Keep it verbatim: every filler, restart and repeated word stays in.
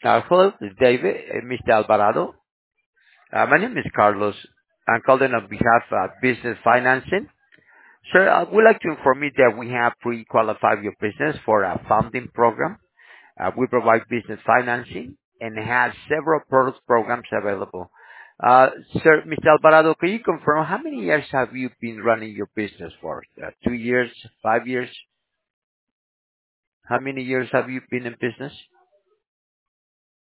Uh, hello, this is David, uh, mister Alvarado. Uh, my name is Carlos. I'm calling on behalf of Business Financing. Sir, I would like to inform you that we have pre-qualified your business for a funding program. Uh, we provide business financing and have several product programs available. Uh, sir, mister Alvarado, can you confirm how many years have you been running your business for? Uh, two years, five years? How many years have you been in business?